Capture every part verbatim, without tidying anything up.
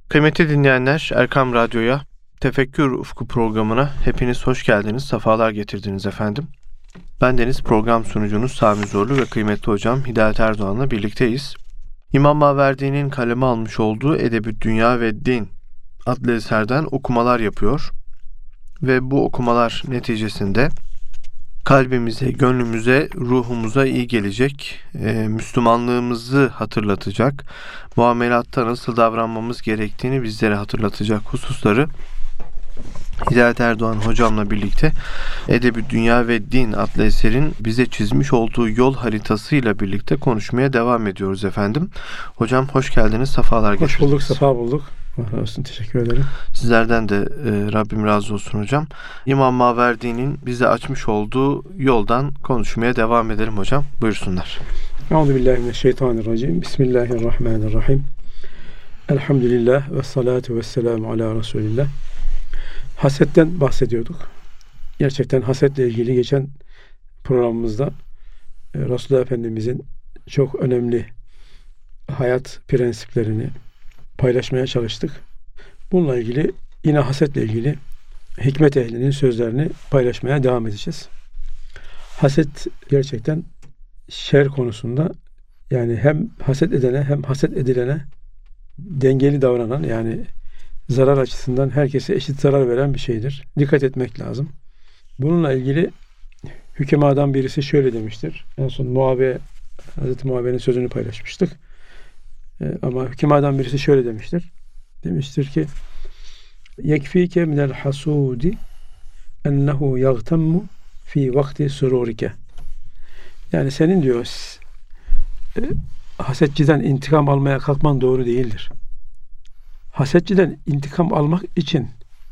Kıymetli dinleyenler, Erkam Radyo'ya, Tefekkür Ufku programına hepiniz hoş geldiniz, sefalar getirdiniz efendim. Bendeniz program sunucunuz Sami Zorlu ve kıymetli hocam Hidayet Erdoğan'la birlikteyiz. İmam Maverdi'nin kaleme almış olduğu Edeb-i Dünya ve Din adlı eserden okumalar yapıyor. Ve bu okumalar neticesinde kalbimize, gönlümüze, ruhumuza iyi gelecek, e, Müslümanlığımızı hatırlatacak, muamelatta nasıl davranmamız gerektiğini bizlere hatırlatacak hususları Hidayet Erdoğan hocamla birlikte Edeb-i Dünya ve Din adlı eserin bize çizmiş olduğu yol haritasıyla birlikte konuşmaya devam ediyoruz efendim. Hocam hoş geldiniz, sefalar getirdiniz. Hoş bulduk, sefa bulduk. Allah olsun, teşekkür ederim. Sizlerden de e, Rabbim razı olsun hocam. İmam Maverdi'nin bize açmış olduğu yoldan konuşmaya devam edelim hocam. Buyursunlar. Euzubillahimineşşeytanirracim. Bismillahirrahmanirrahim. Elhamdülillah ve salatu ve selamu ala Resulillah. Hasetten bahsediyorduk. Gerçekten hasetle ilgili geçen programımızda e, Resulullah Efendimizin çok önemli hayat prensiplerini paylaşmaya çalıştık. Bununla ilgili yine hasetle ilgili hikmet ehlinin sözlerini paylaşmaya devam edeceğiz. Haset gerçekten şer konusunda, yani hem haset edene hem haset edilene dengeli davranan, yani zarar açısından herkese eşit zarar veren bir şeydir. Dikkat etmek lazım. Bununla ilgili hükemadan birisi şöyle demiştir. En son Muaviye, Hazreti Muaviye'nin sözünü paylaşmıştık. Ee, ama hükemadan birisi şöyle demiştir. Demiştir ki yekfike minel hasudi ennehu yagtemmu fi vakti sururike. Yani senin diyor e, hasetçiden intikam almaya kalkman doğru değildir. Hasetçiden intikam almak için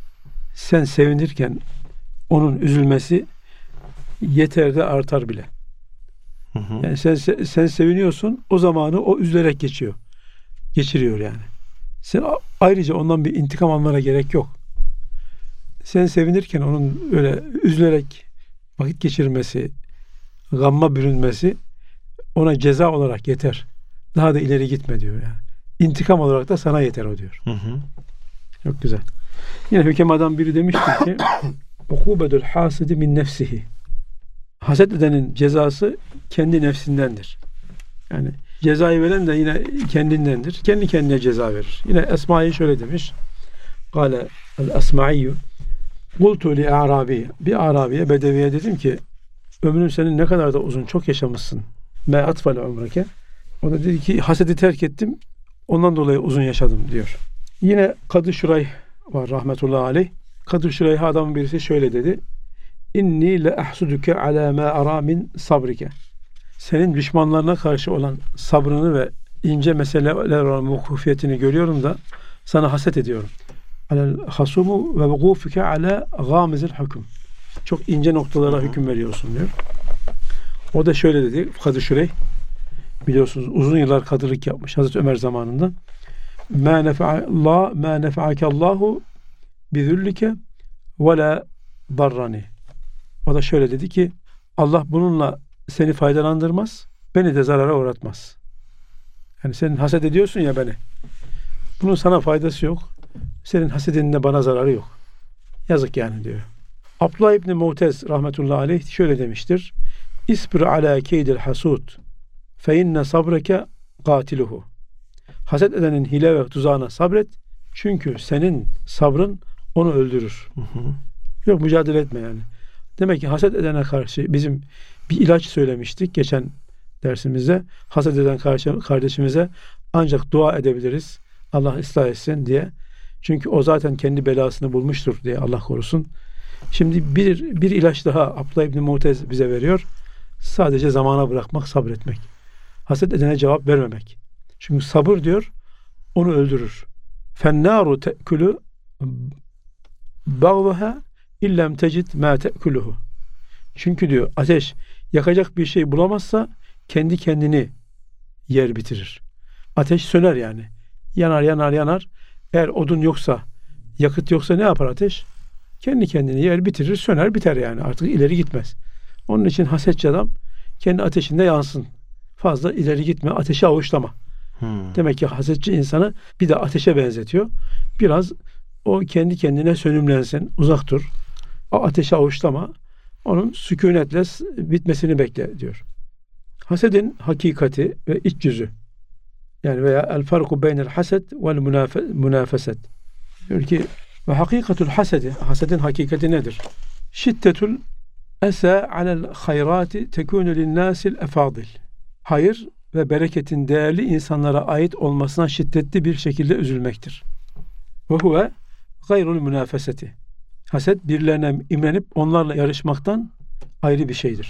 sen sevinirken onun üzülmesi yeter de artar bile. Hı hı. Yani sen sen seviniyorsun, o zamanı o üzülerek geçiyor. Geçiriyor yani. Sen ayrıca ondan bir intikam almana gerek yok. Sen sevinirken onun öyle üzülerek vakit geçirmesi, gamma bürünmesi ona ceza olarak yeter. Daha da ileri gitme diyor yani. İntikam olarak da sana yeter o diyor. Hı hı. Çok güzel. Yine hükemadan biri demiştir ki ukubedül hasidi min nefsihi. Haset edenin cezası kendi nefsindendir. Yani cezayı veren de yine kendindendir. Kendi kendine ceza verir. Yine Esma'yı şöyle demiş. Kale el-Esma'iyyü Kultu li Arabi. Bir Arabiye, Bedeviye dedim ki ömrün senin ne kadar da uzun, çok yaşamışsın. Me atfale umreke. O da dedi ki hasedi terk ettim. Ondan dolayı uzun yaşadım diyor. Yine Kadı Şurayh var rahmetullahi aleyh. Kadı Şurayh adamın birisi şöyle dedi. İnni le ahsuduke ala ma ara min sabrike. Senin düşmanlarına karşı olan sabrını ve ince meseleler olan vukufiyetini görüyorum da sana haset ediyorum. Alel hasumu ve vukufuke ala gamizil hüküm. Çok ince noktalara hüküm veriyorsun diyor. O da şöyle dedi Kadı Şureyh. Biliyorsunuz uzun yıllar kadılık yapmış Hazreti Ömer zamanında. Ma nefa'allah ma nefa'akallahu bizüllike ve la darrani. O da şöyle dedi ki Allah bununla seni faydalandırmaz, beni de zarara uğratmaz. Yani sen haset ediyorsun ya beni. Bunun sana faydası yok. Senin hasedinin de bana zararı yok. Yazık yani diyor. Abdullah İbni Mu'tez rahmetullahi aleyh şöyle demiştir. İsbir ala keydil hasud fe inne sabreke katiluhu. Haset edenin hile ve tuzağına sabret. Çünkü senin sabrın onu öldürür. Hı hı. Yok, mücadele etme yani. Demek ki haset edene karşı bizim bir ilaç söylemiştik geçen dersimizde. Haset eden kardeşimize ancak dua edebiliriz. Allah ıslah etsin diye. Çünkü o zaten kendi belasını bulmuştur diye, Allah korusun. Şimdi bir, bir ilaç daha Abdullah İbni Mu'tez bize veriyor. Sadece zamana bırakmak, sabretmek. Haset edene cevap vermemek. Çünkü sabır diyor onu öldürür. Fennâru te'külü bağvaha illem tecid mâ te'külühü. Çünkü diyor ateş yakacak bir şey bulamazsa kendi kendini yer bitirir. Ateş söner yani. Yanar yanar yanar. Eğer odun yoksa, yakıt yoksa ne yapar ateş? Kendi kendini yer bitirir, söner biter yani. Artık ileri gitmez. Onun için hasetçi adam kendi ateşinde yansın. Fazla ileri gitme, ateşi avuçlama. Hmm. Demek ki hasetçi insanı bir de ateşe benzetiyor. Biraz o kendi kendine sönümlensin, uzak dur. O ateşe avuçlama. Onun sükunetle bitmesini bekle diyor. Hasedin hakikati ve iç yüzü. Yani veya el farku beynel hased vel münafeset. Diyor ki ve hakikatul hasedi, hasedin hakikati nedir? Şiddetul esa alel hayrati tekunu linnasil efadil. Hayır ve bereketin değerli insanlara ait olmasına şiddetli bir şekilde üzülmektir. Ve huve gayrul münafeseti. Haset birilerine imrenip onlarla yarışmaktan ayrı bir şeydir.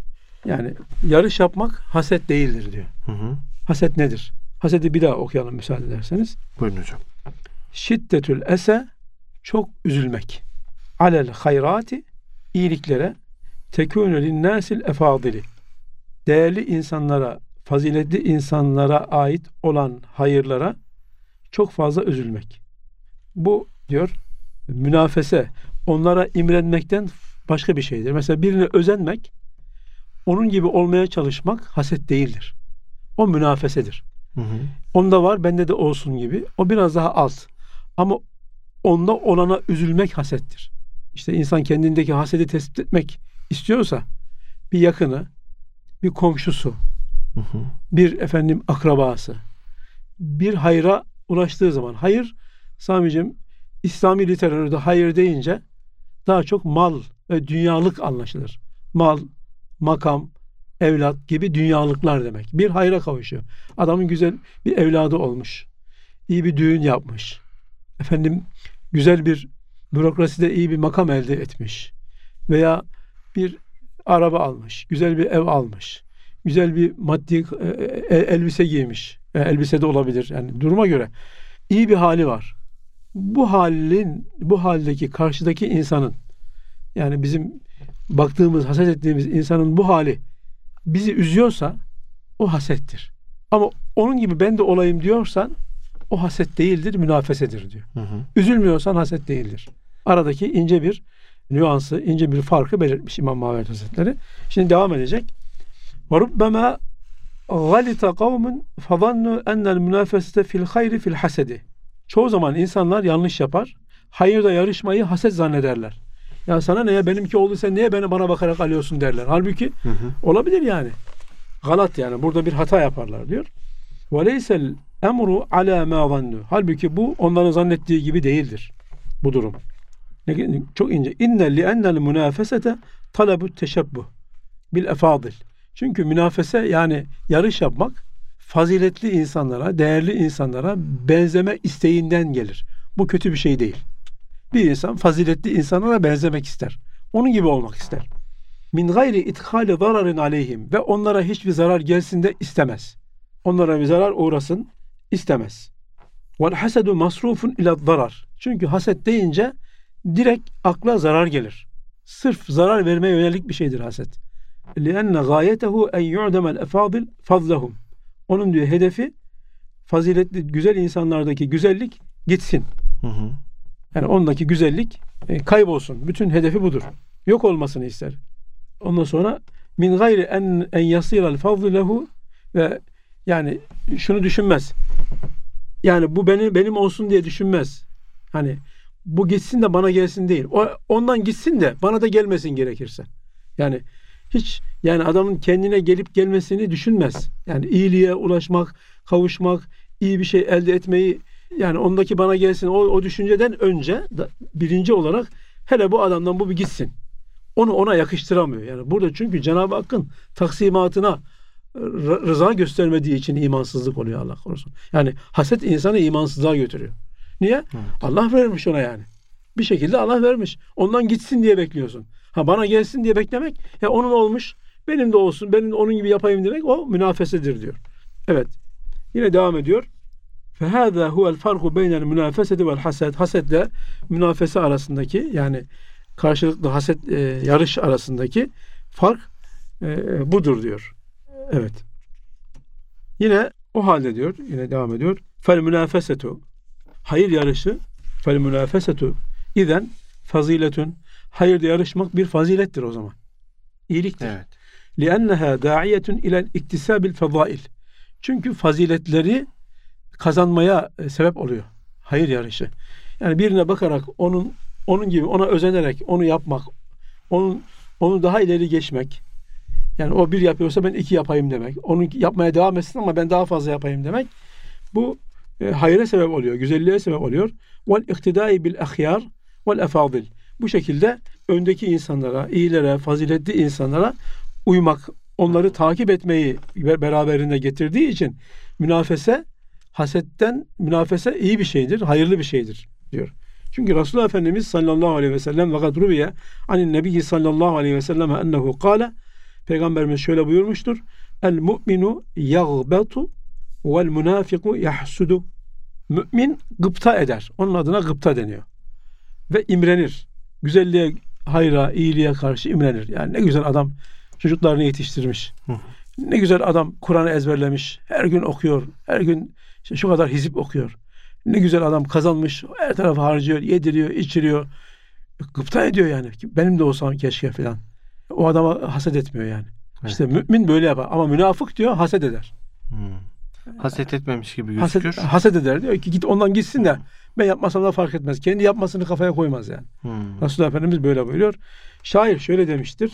Yani yarış yapmak haset değildir diyor. Hı hı. Haset nedir? Hasedi bir daha okuyalım müsaade ederseniz. Buyurun hocam. Şiddetül ese, çok üzülmek. Alel hayrati, iyiliklere, tekûnü linnâsil efadili, değerli insanlara, faziletli insanlara ait olan hayırlara çok fazla üzülmek. Bu diyor münafese, onlara imrenmekten başka bir şeydir. Mesela birine özenmek, onun gibi olmaya çalışmak haset değildir. O münafesedir. Hı hı. Onda var, bende de olsun gibi. O biraz daha alt. Ama onda olana üzülmek hasettir. İşte insan kendindeki hasedi tespit etmek istiyorsa bir yakını, bir komşusu, Hı hı. bir efendim akrabası, bir hayra ulaştığı zaman, hayır Sami'cim İslami literatürde hayır deyince daha çok mal ve dünyalık anlaşılır. Mal, makam, evlat gibi dünyalıklar demek. Bir hayra kavuşuyor. Adamın güzel bir evladı olmuş. İyi bir düğün yapmış. Efendim güzel bir bürokraside iyi bir makam elde etmiş. Veya bir araba almış. Güzel bir ev almış. Güzel bir maddi e, elbise giymiş. E, elbise de olabilir. Yani duruma göre. İyi bir hali var. Bu halin, bu haldeki karşıdaki insanın, yani bizim baktığımız, haset ettiğimiz insanın bu hali bizi üzüyorsa o hasettir. Ama onun gibi ben de olayım diyorsan o haset değildir, münafesedir diyor. Hı hı. Üzülmüyorsan haset değildir. Aradaki ince bir nüansı, ince bir farkı belirtmiş İmam Mahvet Hazretleri. Şimdi devam edecek. وَرُبَّمَا غَلِتَ قَوْمٌ فَظَنُّوا اَنَّ الْمُنَافَسَةَ فِي الْخَيْرِ فِي الْحَسَدِ. Çoğu zaman insanlar yanlış yapar. Hayırda yarışmayı haset zannederler. Ya sana ne ya, benimki oldu, sen niye beni bana bakarak alıyorsun derler. Halbuki Hı hı. olabilir yani. Galat yani. Burada bir hata yaparlar diyor. وَلَيْسَ الْاَمْرُ عَلَى مَا ظَنُّوا. Halbuki bu onların zannettiği gibi değildir. Bu durum. Çok ince. اِنَّ لِأَنَّ الْمُنَافَسَةَ طَلَبُ التَّشَبُّهِ بِالْاَفَاضِلِ. Çünkü münafese, yani yarış yapmak, faziletli insanlara, değerli insanlara benzeme isteğinden gelir. Bu kötü bir şey değil. Bir insan faziletli insanlara benzemek ister. Onun gibi olmak ister. Min gayri ithali zararin aleyhim, ve onlara hiçbir zarar gelsin de istemez. Onlara bir zarar uğrasın istemez. Vel hasedu masrufun ila zarar. Çünkü haset deyince direkt akla zarar gelir. Sırf zarar vermeye yönelik bir şeydir haset. لِأَنَّ غَايَتَهُ اَنْ يُعْدَمَ الْاَفَاضِلِ فَضْلَهُمْ. Onun diyor hedefi, faziletli, güzel insanlardaki güzellik gitsin. Hı hı. Yani ondaki güzellik e, kaybolsun. Bütün hedefi budur. Yok olmasını ister. Ondan sonra min gayri en en yasira'l fadlu lehu, ve yani şunu düşünmez. Yani bu benim benim olsun diye düşünmez. Hani bu gitsin de bana gelsin değil. O ondan gitsin de bana da gelmesin gerekirse. Yani hiç, yani adamın kendine gelip gelmesini düşünmez. Yani iyiliğe ulaşmak, kavuşmak, iyi bir şey elde etmeyi, yani ondaki bana gelsin, o, o düşünceden önce da, birinci olarak hele bu adamdan bu bir gitsin. Onu ona yakıştıramıyor. Yani burada çünkü Cenab-ı Hakk'ın taksimatına rıza göstermediği için imansızlık oluyor, Allah korusun. Yani haset insanı imansızlığa götürüyor. Niye? Evet. Allah vermiş ona yani. Bir şekilde Allah vermiş. Ondan gitsin diye bekliyorsun. Ha bana gelsin diye beklemek, ya onun olmuş, benim de olsun, benim de onun gibi yapayım demek, o münafesedir diyor. Evet. Yine devam ediyor. فَهَذَا هُوَ الْفَرْقُ بَيْنَ الْمُنَافَسَةِ وَالْحَسَدِ. Hasedle münafese arasındaki, yani karşılıklı haset e, yarış arasındaki fark e, budur diyor. Evet. Yine o halde diyor, yine devam ediyor. فَالْمُنَافَسَةُ. Hayır yarışı, فَالْمُنَافَسَةُ İzen faziletun. Hayırda yarışmak bir fazilettir o zaman. İyiliktir. Evet. لِأَنَّهَا دَاعِيَةٌ اِلَى الْاِكْتِسَابِ الْفَضَائِلِ. Çünkü faziletleri kazanmaya e, sebep oluyor. Hayır yarışı. Yani birine bakarak onun onun gibi ona özenerek onu yapmak, onun onu daha ileri geçmek. Yani o bir yapıyorsa ben iki yapayım demek. Onun yapmaya devam etsin ama ben daha fazla yapayım demek. Bu e, hayra sebep oluyor, güzelliğe sebep oluyor. Vel iktidai bil ahyar vel efadil. Bu şekilde öndeki insanlara, iyilere, faziletli insanlara uymak, onları takip etmeyi beraberinde getirdiği için münafese, hasetten münafese iyi bir şeydir, hayırlı bir şeydir diyor. Çünkü Resulullah Efendimiz sallallahu aleyhi ve sellem ve kad ruviye anin nebiyyi sallallahu aleyhi ve sellem ennehu kâle, Peygamberimiz şöyle buyurmuştur: El mu'minu yagbetu vel münafiku yahsudu. Mümin gıpta eder. Onun adına gıpta deniyor. Ve imrenir. Güzelliğe, hayra, iyiliğe karşı imrenir. Yani ne güzel adam çocuklarını yetiştirmiş. Ne güzel adam Kur'an'ı ezberlemiş. Her gün okuyor. Her gün işte şu kadar hizip okuyor. Ne güzel adam kazanmış. Her tarafı harcıyor, yediriyor, içiriyor. Gıpta ediyor yani. Benim de olsam keşke falan. O adama haset etmiyor yani. Evet. İşte mümin böyle yapar. Ama münafık diyor haset eder. Hmm. Haset etmemiş gibi gözükür. Haset, haset eder. Diyor ki git ondan gitsin de ben yapmasam da fark etmez. Kendi yapmasını kafaya koymaz yani. Hmm. Resulullah Efendimiz böyle buyuruyor. Şair şöyle demiştir: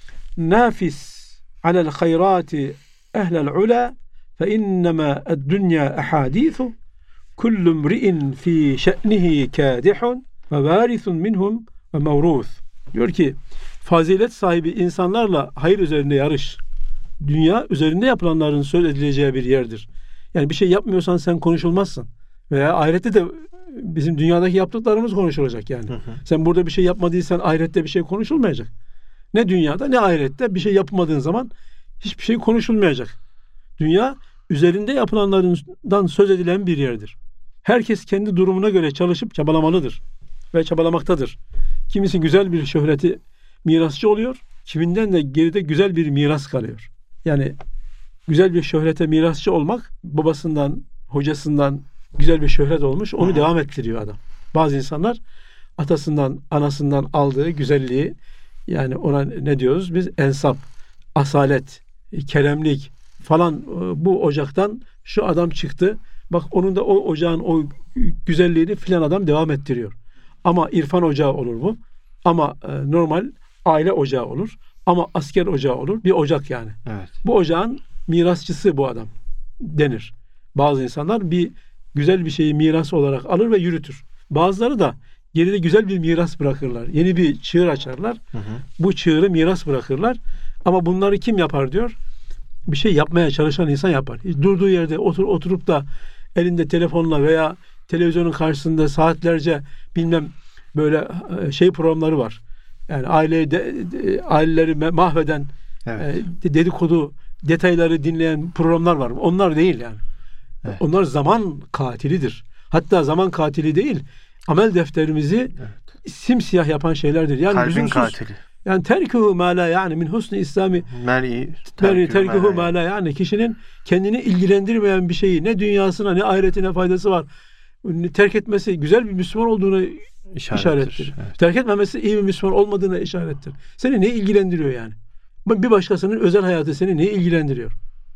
Nafis alel hayrati ehlel ula fe innema ed-dünya ahadithu kullu mri'in fi şe'nihi kâdihun ve vârithun minhum ve mevruth. Diyor ki fazilet sahibi insanlarla hayır üzerinde yarış. Dünya üzerinde yapılanların söz edileceği bir yerdir. Yani bir şey yapmıyorsan sen konuşulmazsın. Veya ahirette de bizim dünyadaki yaptıklarımız konuşulacak yani. Hı hı. Sen burada bir şey yapmadıysan ahirette bir şey konuşulmayacak. Ne dünyada ne ahirette bir şey yapmadığın zaman hiçbir şey konuşulmayacak. Dünya üzerinde yapılanlardan söz edilen bir yerdir. Herkes kendi durumuna göre çalışıp çabalamalıdır ve çabalamaktadır. Kimisi güzel bir şöhreti mirasçı oluyor, kiminden de geride güzel bir miras kalıyor. Yani güzel bir şöhrete mirasçı olmak, babasından, hocasından güzel bir şöhret olmuş, onu Aha. devam ettiriyor adam. Bazı insanlar atasından, anasından aldığı güzelliği, yani ona ne diyoruz biz? Ensap, asalet, keremlik falan, bu ocaktan şu adam çıktı. Bak onun da o ocağın o güzelliğini filan adam devam ettiriyor. Ama irfan ocağı olur bu. Ama e, normal aile ocağı olur. Ama asker ocağı olur. Bir ocak yani. Evet. Bu ocağın mirasçısı bu adam denir. Bazı insanlar bir güzel bir şeyi miras olarak alır ve yürütür. Bazıları da geride güzel bir miras bırakırlar. Yeni bir çığır açarlar. Hı hı. Bu çığırı miras bırakırlar. Ama bunları kim yapar diyor? Bir şey yapmaya çalışan insan yapar. Hiç durduğu yerde otur, oturup da elinde telefonla veya televizyonun karşısında saatlerce bilmem böyle şey programları var. Yani aileyi de, de, aileleri mahveden, evet. e, dedikodu detayları dinleyen programlar var. Onlar değil yani. Evet. Onlar zaman katilidir. Hatta zaman katili değil, amel defterimizi evet. simsiyah yapan şeylerdir. Yani kalbin lüzumsuz, katili. Yani terkuhu ma la yani min husni İslami mer'i terkuhu ma la yani kişinin kendini ilgilendirmeyen bir şeyi ne dünyasına ne ahiretine faydası var. Terk etmesi güzel bir Müslüman olduğunu işarettir. işarettir. Evet. Terk etmemesi iyi bir Müslüman olmadığına işarettir. Seni ne ilgilendiriyor yani? Bir başkasının özel hayatı seni ne ilgilendiriyor?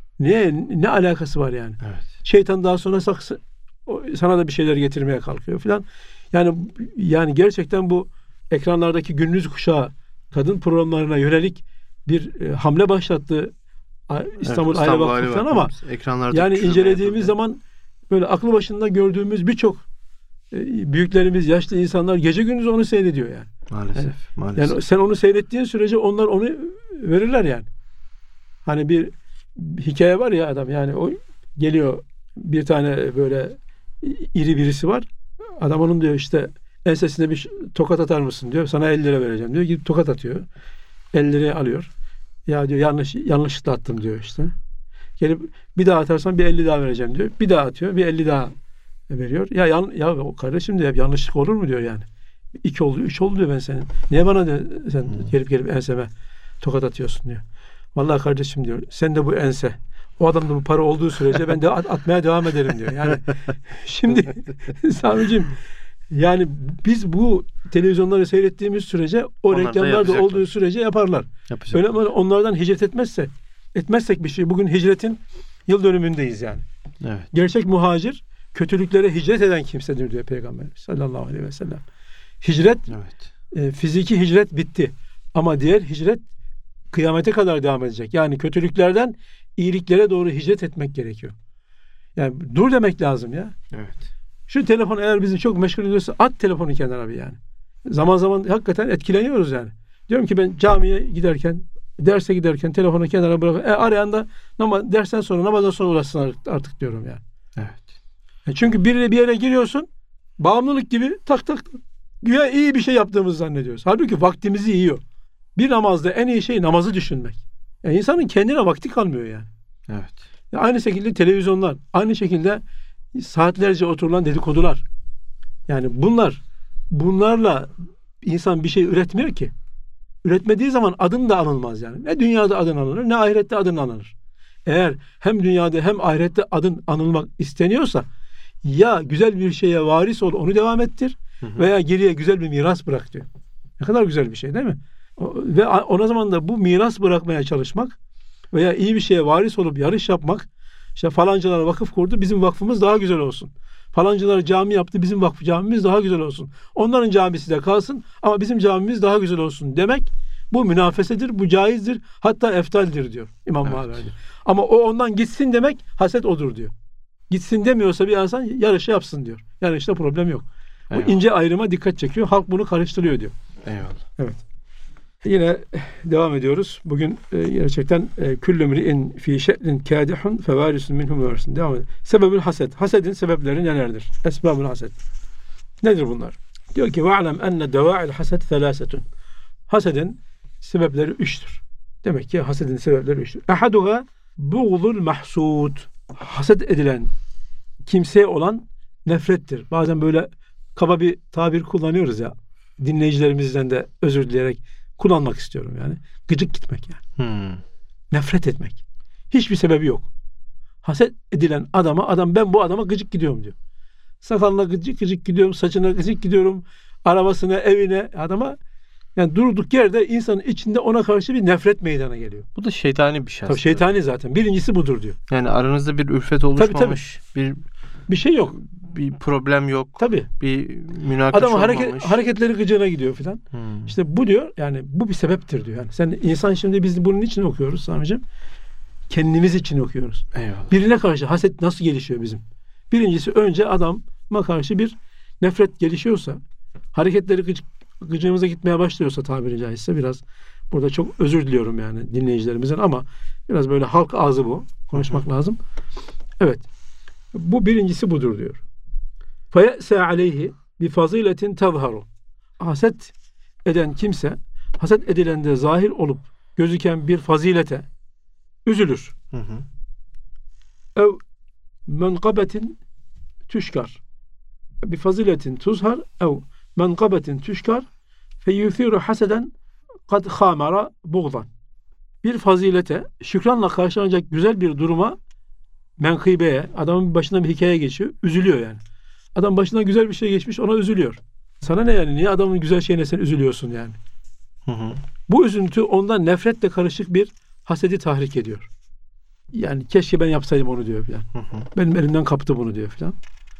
Ne ne alakası var yani? Evet. Şeytan daha sonra saksı, sana da bir şeyler getirmeye kalkıyor filan. Yani yani gerçekten bu ekranlardaki gündüz kuşağı kadın programlarına yönelik bir e, hamle başlattı İstanbul evet, Aile Vakfı'ndan ama yani incelediğimiz zaman böyle aklı başında gördüğümüz birçok e, büyüklerimiz, yaşlı insanlar gece gündüz onu seyrediyor yani. Maalesef. Yani, maalesef. yani sen onu seyrettiğin sürece onlar onu verirler yani. Hani bir hikaye var ya adam yani o geliyor bir tane böyle iri birisi var. Adam onun diyor işte ensesine bir tokat atar mısın diyor. Sana elli lira vereceğim diyor. Gidip tokat atıyor. elli lirayı alıyor. Ya diyor yanlış yanlışlıkla attım diyor işte. Gelip bir daha atarsan bir elli daha vereceğim diyor. Bir daha atıyor. Bir elli daha veriyor. Ya yan, ya kardeşim diyor yanlışlık olur mu diyor yani. İki oldu, üç oldu diyor ben senin. Niye bana diyor, sen hmm. gelip gelip enseme tokat atıyorsun diyor. Vallahi kardeşim diyor. Sen de bu ense. O adamda bu para olduğu sürece ben de at, atmaya devam ederim diyor. Yani şimdi Sami'cim yani biz bu televizyonları seyrettiğimiz sürece o onlar reklamlar da olduğu sürece yaparlar. Öyle onlardan hicret etmezse etmezsek bir şey. Bugün hicretin yıl dönümündeyiz yani. Evet. Gerçek muhacir kötülüklere hicret eden kimsedir diyor Peygamber sallallahu aleyhi ve sellem. Hicret, Evet. e, fiziki hicret bitti. Ama diğer hicret kıyamete kadar devam edecek. Yani kötülüklerden iyiliklere doğru hicret etmek gerekiyor. Yani dur demek lazım ya. Evet. Şu telefon eğer bizi çok meşgul ediyorsa at telefonu kenara bir yani. Zaman zaman hakikaten etkileniyoruz yani. Diyorum ki ben camiye giderken, derse giderken telefonu kenara bırakıp e, arayan da nama, dersten sonra namazdan sonra uğraşsın artık diyorum yani. Evet. E çünkü biriyle bir yere giriyorsun, bağımlılık gibi tak tak tak. Güya iyi bir şey yaptığımızı zannediyoruz. Halbuki vaktimizi yiyor. Bir namazda en iyi şey namazı düşünmek. Yani insanın kendine vakti kalmıyor yani. Evet. Ya aynı şekilde televizyonlar, aynı şekilde saatlerce oturulan dedikodular. Yani bunlar, bunlarla insan bir şey üretmiyor ki. Üretmediği zaman adın da anılmaz yani. Ne dünyada adın anılır, ne ahirette adın anılır. Eğer hem dünyada hem ahirette adın anılmak isteniyorsa ya güzel bir şeye varis ol, onu devam ettir hı hı. veya geriye güzel bir miras bırak diyor. Ne kadar güzel bir şey değil mi? Ve ona zaman da bu miras bırakmaya çalışmak veya iyi bir şeye varis olup yarış yapmak, işte falancalar vakıf kurdu, bizim vakfımız daha güzel olsun. Falancalar cami yaptı, bizim vakfı camimiz daha güzel olsun. Onların camisi de kalsın ama bizim camimiz daha güzel olsun demek, bu münafesedir, bu caizdir, hatta eftaldir diyor İmam evet. Mağradi. Ama o ondan gitsin demek haset odur diyor. Gitsin demiyorsa bir insan yarışı yapsın diyor. Yarışta problem yok. Bu Eyvallah. ince ayrıma dikkat çekiyor. Halk bunu karıştırıyor diyor. Eyvallah. Evet. Yine devam ediyoruz. Bugün e, gerçekten küllü mri'in fî şe'nin kâdihun fevârisun minhum versin. Devam edelim. Sebebül haset. Hasedin sebepleri nelerdir? Esbabül haset. Nedir bunlar? Diyor ki ve'lem enne devâ'il haset felâsetun. Hasedin sebepleri üçtür. Demek ki hasedin sebepleri üçtür. Ehaduha buğzul mahsud. Haset edilen kimseye olan nefrettir. Bazen böyle kaba bir tabir kullanıyoruz ya. Dinleyicilerimizden de özür dileyerek kullanmak istiyorum yani. Gıcık gitmek yani. Hmm. Nefret etmek. Hiçbir sebebi yok. Haset edilen adama adam ben bu adama gıcık gidiyorum diyor. Sakalına gıcık gıcık gidiyorum, saçına gıcık gidiyorum, arabasına, evine, adama yani durduk yerde insanın içinde ona karşı bir nefret meydana geliyor. Bu da şeytani bir şey. Tabii şeytani zaten. Birincisi budur diyor. Yani aranızda bir ülfet oluşmamış, tabii, tabii. bir bir şey yok. Bir problem yok. Tabii. Bir münakaşa Adamın olmamış. hareket, hareketleri gıcığına gidiyor filan. Hmm. İşte bu diyor yani bu bir sebeptir diyor. Yani sen insan şimdi biz bunun için okuyoruz Sami'cim. Kendimiz için okuyoruz. Eyvallah. Birine karşı haset nasıl gelişiyor bizim? Birincisi önce adama karşı bir nefret gelişiyorsa, hareketleri gıcık, gıcığımıza gitmeye başlıyorsa tabiri caizse biraz burada çok özür diliyorum yani dinleyicilerimizden ama biraz böyle halk ağzı bu. Konuşmak Hı-hı. lazım. Evet. Bu birincisi budur diyor. فَيَأْسَى عَلَيْهِ بِفَضِيلَةٍ تَظْهَرُ. Haset eden kimse, haset edilende zahir olup gözüken bir fazilete üzülür. Hı hı. ev menkabetin tüşkar. Bir faziletin tuzhar ev menkabetin tüşkar feyuthiru haseden kad khamara buğdan. Bir fazilete, şükranla karşılanacak güzel bir duruma, menkıbeye, adamın başına bir hikaye geçiyor, üzülüyor yani. Adam başına güzel bir şey geçmiş, ona üzülüyor. Sana ne yani? Niye adamın güzel şeyine sen üzülüyorsun yani? Hı hı. Bu üzüntü ondan nefretle karışık bir hasedi tahrik ediyor. Yani keşke ben yapsaydım onu diyor filan. Benim elimden kaptı bunu diyor filan.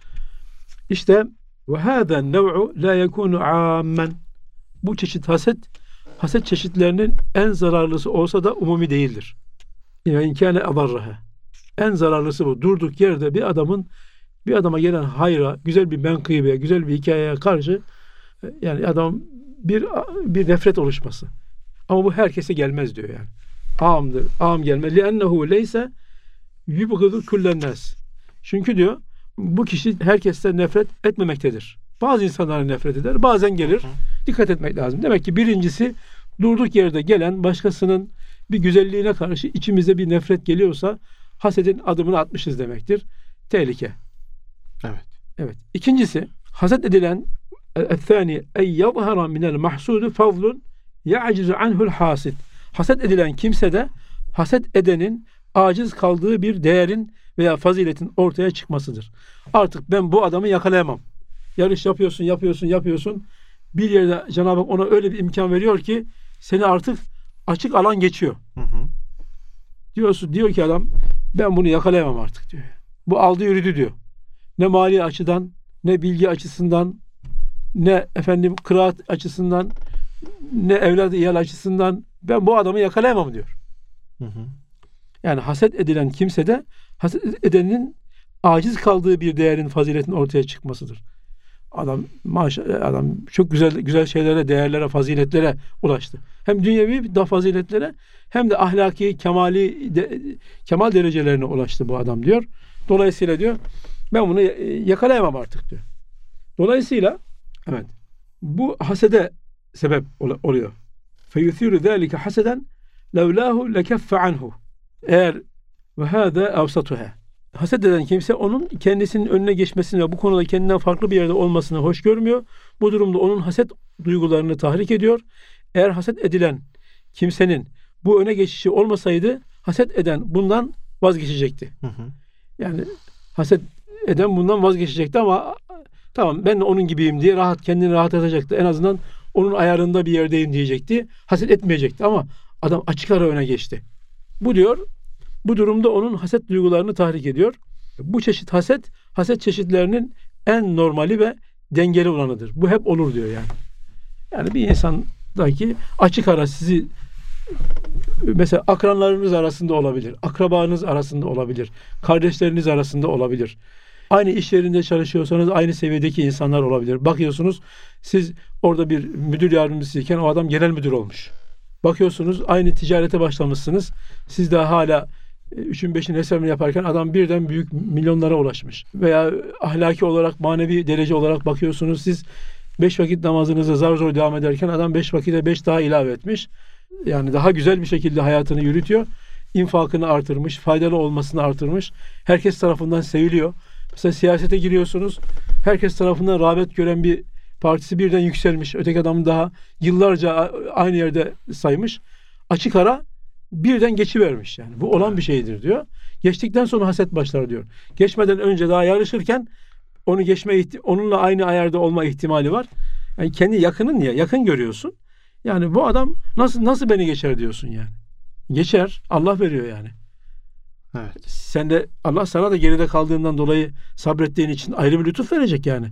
İşte ve hâzâ nev'u lâ yekûnu âmmen. Bu çeşit haset, haset çeşitlerinin en zararlısı olsa da umumi değildir. Yani inkâne adarraha. En zararlısı bu. Durduk yerde bir adamın bir adama gelen hayra, güzel bir menkıbeye, güzel bir hikayeye karşı yani adam bir bir nefret oluşması. Ama bu herkese gelmez diyor yani. Amdır. Am gelmez. Li'ennehu leyse yubgıdu kullen nas. Çünkü diyor bu kişi herkesten nefret etmemektedir. Bazı insanlara nefret eder. Bazen gelir. Dikkat etmek lazım. Demek ki birincisi durduk yerde gelen başkasının bir güzelliğine karşı içimize bir nefret geliyorsa hasedin adımını atmışız demektir. Tehlike. Evet. Evet. İkincisi haset edilen el-thani ey yadhara minel mahsudu fazlun ya'cizu anhu'l hasid. Haset edilen kimse de haset edenin aciz kaldığı bir değerin veya faziletin ortaya çıkmasıdır. Artık ben bu adamı yakalayamam. Yarış yapıyorsun, yapıyorsun, yapıyorsun. Bir yerde Cenab-ı Hak ona öyle bir imkan veriyor ki seni artık açık alan geçiyor. Hı hı. Diyorsun, diyor ki adam Ben bunu yakalayamam artık diyor. Bu aldı yürüdü diyor. Ne mali açıdan, ne bilgi açısından, ne efendim kıraat açısından, ne evlat iyal açısından ben bu adamı yakalayamam diyor. Hı hı. Yani haset edilen kimse de haset edenin aciz kaldığı bir değerin, faziletin ortaya çıkmasıdır. Adam maşallah adam çok güzel güzel şeylere, değerlere, faziletlere ulaştı. Hem dünyevi da faziletlere hem de ahlaki kemali de, kemal derecelerine ulaştı bu adam diyor. Dolayısıyla diyor ben bunu yakalayamam artık diyor. Dolayısıyla evet bu hasede sebep ol- oluyor. Feyuthiru zâlike haseden levlâhu lekeffe anhu. Eğer ve hâzâ evsatuhâ. Haset eden kimse onun kendisinin önüne geçmesini ve bu konuda kendinden farklı bir yerde olmasını hoş görmüyor. Bu durumda onun haset duygularını tahrik ediyor. Eğer haset edilen kimsenin bu öne geçişi olmasaydı haset eden bundan vazgeçecekti. Hı hı. Yani haset eden bundan vazgeçecekti ama tamam ben de onun gibiyim diye rahat kendini rahat edecekti. En azından onun ayarında bir yerdeyim diyecekti. Haset etmeyecekti ama adam açık ara öne geçti. Bu diyor bu durumda onun haset duygularını tahrik ediyor. Bu çeşit haset, haset çeşitlerinin en normali ve dengeli olanıdır. Bu hep olur diyor yani. Yani bir insandaki açık ara sizi mesela akranlarınız arasında olabilir, akrabanız arasında olabilir, kardeşleriniz arasında olabilir. Aynı iş yerinde çalışıyorsanız aynı seviyedeki insanlar olabilir. Bakıyorsunuz siz orada bir müdür yardımcısıyken o adam genel müdür olmuş. Bakıyorsunuz aynı ticarete başlamışsınız. Siz daha hala üçün beşin hesabını yaparken adam birden büyük milyonlara ulaşmış. Veya ahlaki olarak, manevi derece olarak bakıyorsunuz siz beş vakit namazınıza zar zor devam ederken adam beş vakite beş daha ilave etmiş. Yani daha güzel bir şekilde hayatını yürütüyor. İnfakını artırmış, faydalı olmasını artırmış. Herkes tarafından seviliyor. Mesela siyasete giriyorsunuz. Herkes tarafından rağbet gören bir partisi birden yükselmiş. Öteki adamı daha yıllarca aynı yerde saymış. Açık ara birden geçivermiş yani. Bu olan bir şeydir diyor. Geçtikten sonra haset başlar diyor. Geçmeden önce daha yarışırken onu geçme onunla aynı ayarda olma ihtimali var. Yani kendi yakının ya, yakın görüyorsun. Yani bu adam nasıl nasıl beni geçer diyorsun yani. Geçer. Allah veriyor yani. Evet. Sen de Allah sana da geride kaldığından dolayı sabrettiğin için ayrı bir lütuf verecek yani.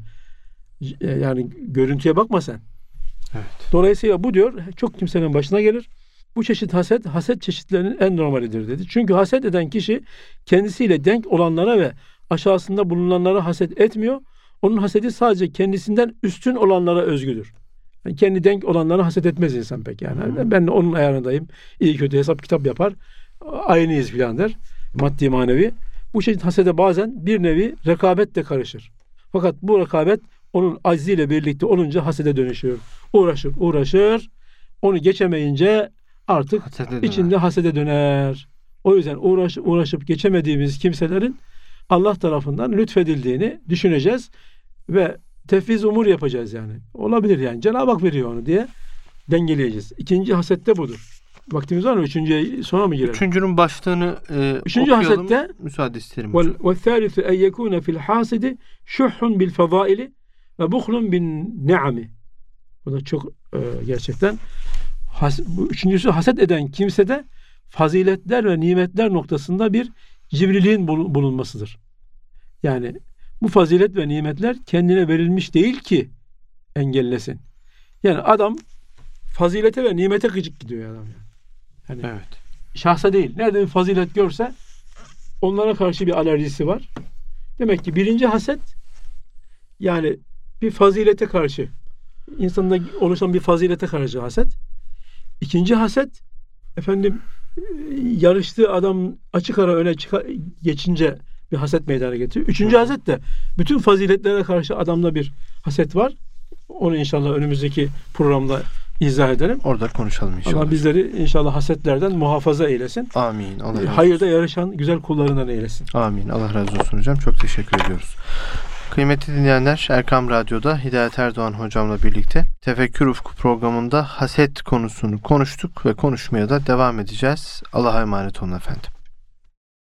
Yani görüntüye bakma sen. Evet. Dolayısıyla bu diyor çok kimsenin başına gelir. Bu çeşit haset, haset çeşitlerinin en normalidir dedi. Çünkü haset eden kişi kendisiyle denk olanlara ve aşağısında bulunanlara haset etmiyor. Onun hasedi sadece kendisinden üstün olanlara özgüdür. Yani kendi denk olanlara haset etmez insan pek yani. Hmm. Ben de onun ayarındayım. İyi kötü hesap kitap yapar. Aynıyız filan der. Maddi manevi. Bu çeşit hasede bazen bir nevi rekabet de karışır. Fakat bu rekabet onun acziyle birlikte olunca hasede dönüşüyor. Uğraşır, uğraşır. Onu geçemeyince artık hasede içinde döner. hasede döner. O yüzden uğraş, uğraşıp geçemediğimiz kimselerin Allah tarafından lütfedildiğini düşüneceğiz ve tefviz umur yapacağız yani. Olabilir yani. Cenab-ı Hak veriyor onu diye dengeleyeceğiz. İkinci hasette budur. Vaktimiz var mı? Üçüncüye sonra mı girelim? Üçüncünün başlığını e, Üçüncü okuyalım. hasette müsaade isterim. Ve thalithu en yekune fil hasidi şuhhun bil fedaili ve buhlun bin ni'ami. Bu da çok e, gerçekten has, bu üçüncüsü haset eden kimsede faziletler ve nimetler noktasında bir cimriliğin bulunmasıdır. Yani bu fazilet ve nimetler kendine verilmiş değil ki engellesin. Yani adam fazilete ve nimete gıcık gidiyor adam yani. Yani evet. Şahsa değil. Nerede bir fazilet görse onlara karşı bir alerjisi var. Demek ki birinci haset yani bir fazilete karşı insanda oluşan bir fazilete karşı haset. İkinci haset efendim yarıştığı adam açık ara öne çıka, geçince bir haset meydana getiriyor. Üçüncü Hı. haset de bütün faziletlere karşı adamda bir haset var. Onu inşallah önümüzdeki programda izah edelim. Orada konuşalım inşallah. Allah bizleri inşallah hasetlerden muhafaza eylesin. Amin. Allah razı olsun. Hayırda yarışan güzel kullarından eylesin. Amin. Allah razı olsun hocam. Çok teşekkür ediyoruz. Kıymetli dinleyenler, Erkam Radyo'da Hidayet Erdoğan hocamla birlikte Tefekkür Ufku programında haset konusunu konuştuk ve konuşmaya da devam edeceğiz. Allah'a emanet olun efendim.